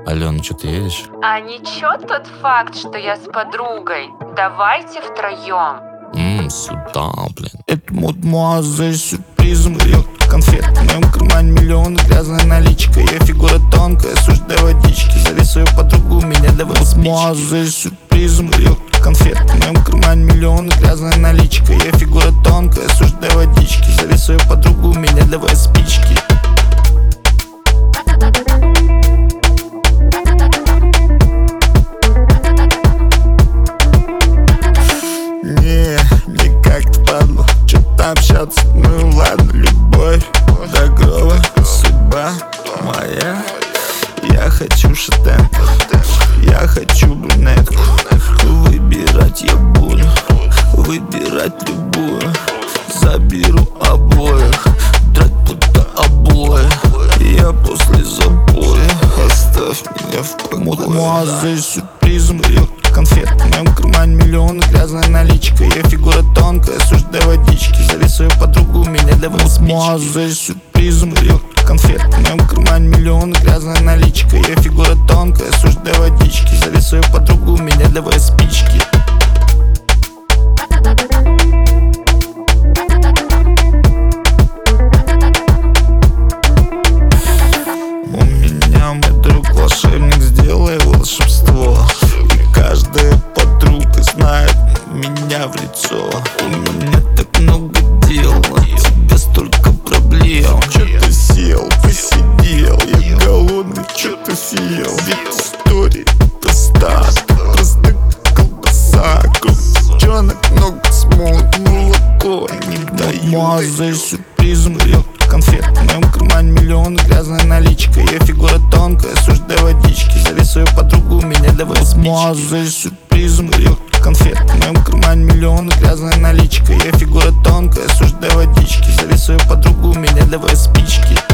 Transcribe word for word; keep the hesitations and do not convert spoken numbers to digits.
Алена, что ты едешь? А ничего тот факт, что я с подругой. Давайте втроем. Ммм, сюда, блин. Это мадемуазель с сюрпризом. Ее конфет в моем кармане миллион, грязная наличка. Ее фигура тонкая, сушь до водички. Зови свою подругу, у меня давай мадемуазель с сюрпризом. Ее конфет в моем кармане миллион, грязная наличка. Ее фигура тонкая, сушь до водички. Зови свою подругу, у меня давай спички. Не, не как-то падло что-то общаться, ну ладно, любовь до гроба, судьба моя. Я хочу шатенку, я хочу брюнетку. Выбирать я буду, выбирать любую. Заберу обоих, драть будто обои. Я после запоя, оставь меня в покое. Мадемуазель с сюрпризом, ее конфет в моем кармане миллион, грязная наличка. Ее фигура тонкая, сушь до водички. Зови свою подругу, у меня давай мадемуазель с сюрпризом. Ее конфет в моем кармане миллион, грязная наличка. Ее фигура тонкая, сушь до водички. Зови свою подругу, у меня давай спички. У меня мой друг волшебник, сделай волшебство. И каждая подруга знает меня в лицо. У меня так много дел, от тебя столько проблем. Чё ты сел, посидел, я голодный, чё ты съел? Ведь история проста, просто колбаса. Крупчонок много смолот, молоко не дают. Мадемуазель с сюрпризом, ее конфет в моем кармане миллион, грязная наличка. Ее фигура тонкая, сушь до водички. Зови свою подругу, у меня давай мадемуазель с сюрпризом. Ее конфет в моем кармане миллион, грязная наличка. Ее фигура тонкая, сушь до водички. Зови свою подругу, у меня давай спички.